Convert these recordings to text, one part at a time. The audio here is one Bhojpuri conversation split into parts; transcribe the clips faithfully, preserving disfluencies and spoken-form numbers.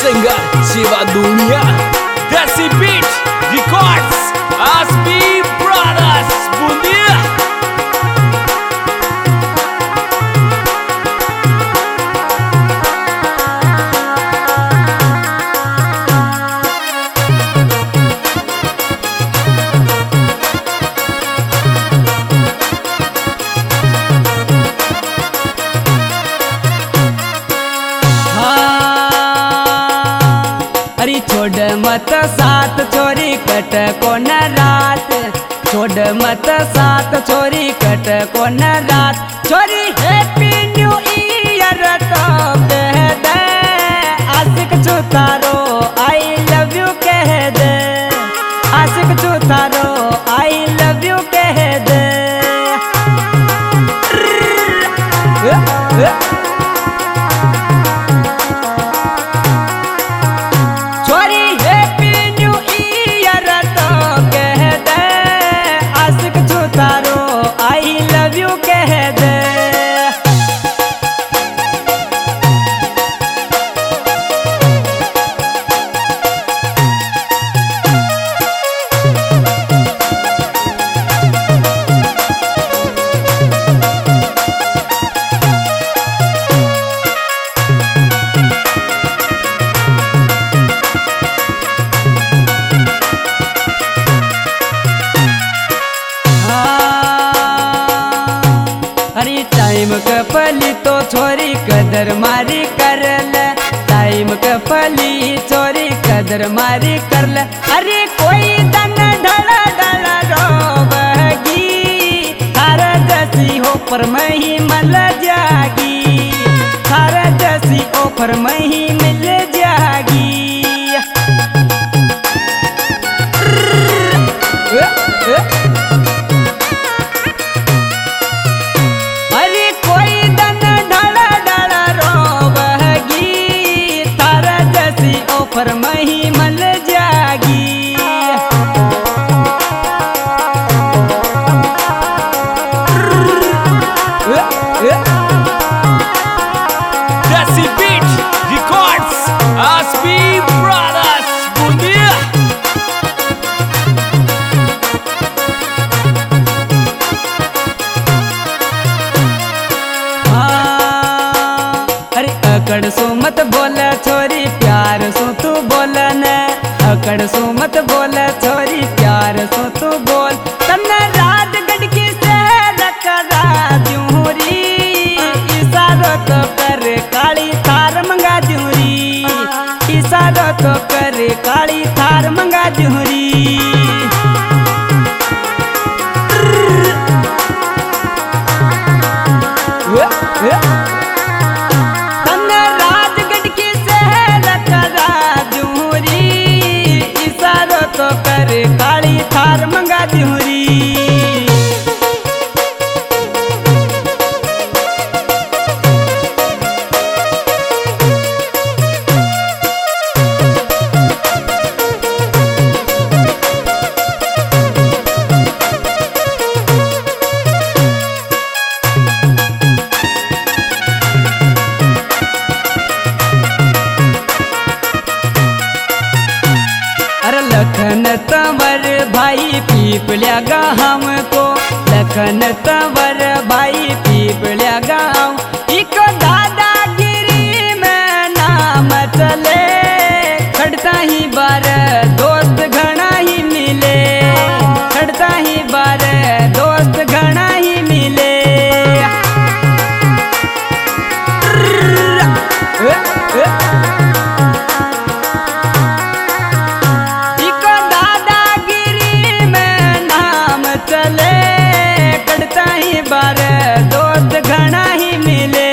Singer Shiva Duniya, Desi Beat Records, Aasbi Brothers Boondiya. छोड़ मत साथ छोरी कट को न रात, छोड़ मत साथ छोरी कट को न रात। छोरी हैप्पी न्यू ईयर तो कह दे, आशिक चुतारो आई लव यू कह दे, आशिक चुतारो आई लव यू कह दे। टाइम कपली तो छोरी कदर मारी कर ले, टाइम कपली छोरी कदर मारी कर ले। अरे कोई दन ढला ढला रोबगी, थारा जैसी हो पर मैं ही मिल जागी, थारा जैसी हो पर मैं ही मिल जागी। पर मैं ही मल जागी। Desi Beat Records, Aasbi Brothers Boondiya. अरे अकड़ सो मत बोला छोरी प्यार सो तू बोल न, अकड़ सो मत बोल छोरी प्यार सो तू बोल। तन्ने राजगढ़ की शहर करा जूरी, इशारो तो कर काली थार मंगा जूरी, इशारो तो कर काली थार मंगा जूरी। तो कर काली थार मंगा जूरी। लखन तंवर भाई पीपल्या हमको, लखन तंवर भाई पीपल्या गाँव। इको दादागिरी में नाम चले, खड़ता ही बार दोस्त घना ही मिले, खड़ता ही बार दोस्त घना ही मिले। बार दोस्त घना ही मिले।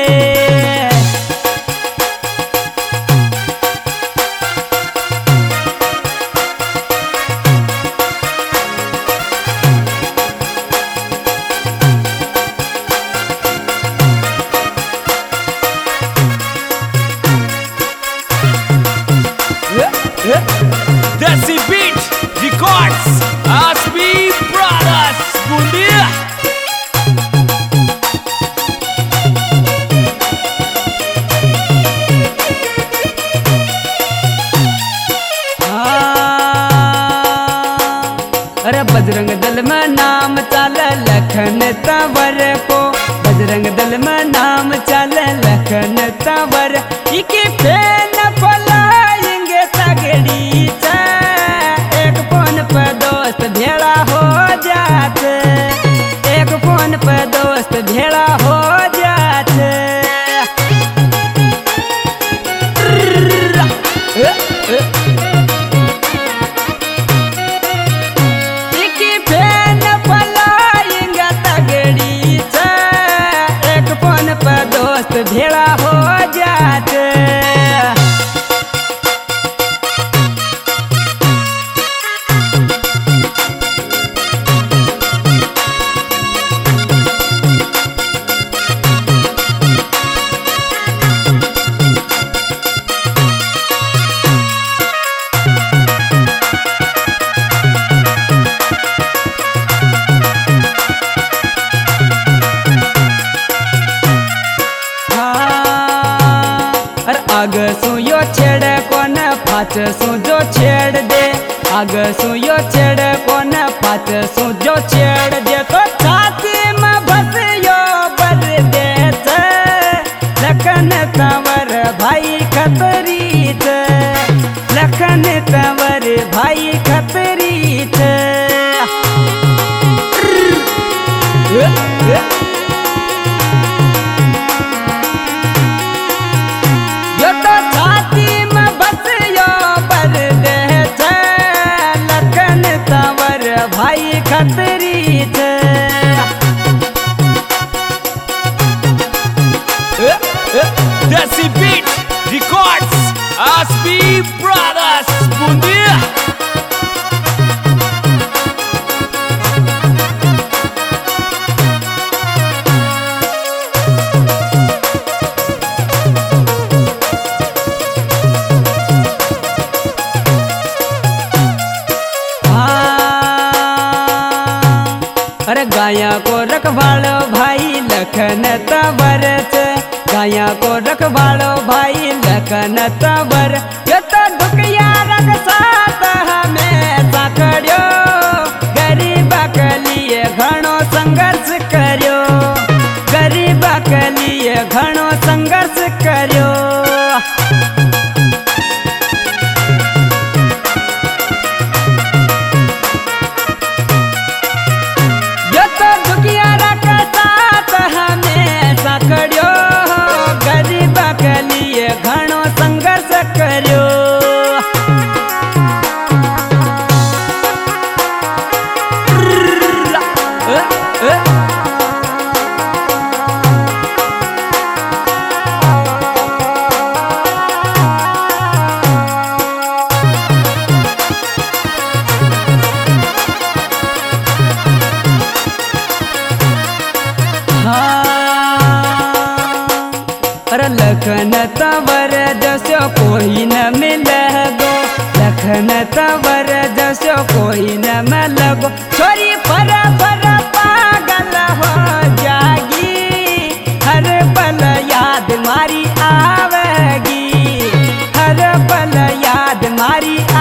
Desi Beat Records, Aasbi Brothers Boondiya. में नाम चल लखन तंवर को, बजरंग दल में नाम चल लखन तंवर। इके फेन पलाएंगे तगड़ी से, एक फोन पे दोस्त भेड़ा हो जाते, एक फोन पे दोस्त भेड़ा हो जाते। इके फेन पलाएंगे तगड़ी से, एक फोन पे दोस्त भेड़ा हो जाते। आग सुयो छेड़ कोन पाछ सु जो छेड़ दे, आग सुयो छेड़ कोन पाछ सु जो छेड़ दे, तो छाती में भसियो बर दे छे, लखन तंवर भाई खतरी छे, लखन तंवर भाई खतरी छे। यो तो छाती में बसियो बर दे छे, लखन तंवर भाई खतरी छे। Desi Beat Records, S B Brothers, Bundia. अरे गाया को रखवालो भाई लखन तंवर से, गाया को रखवालो भाई लखन तंवर। ये तो दुखिया रख साथ हमेशा करियो, गरीब के लिए घणो संघर्ष करियो, गरीब के लिए घणो संघर्ष करियो। गरीब के लिए घणो संघर्ष करियो। अरे लखन तंवर जैसो कोई न मिलेगो, लखन तंवर जैसो कोई न मिलेगो। छोरी पर पर पागल हो जागी, हर पल याद मारी आवेगी, हर पल याद मारी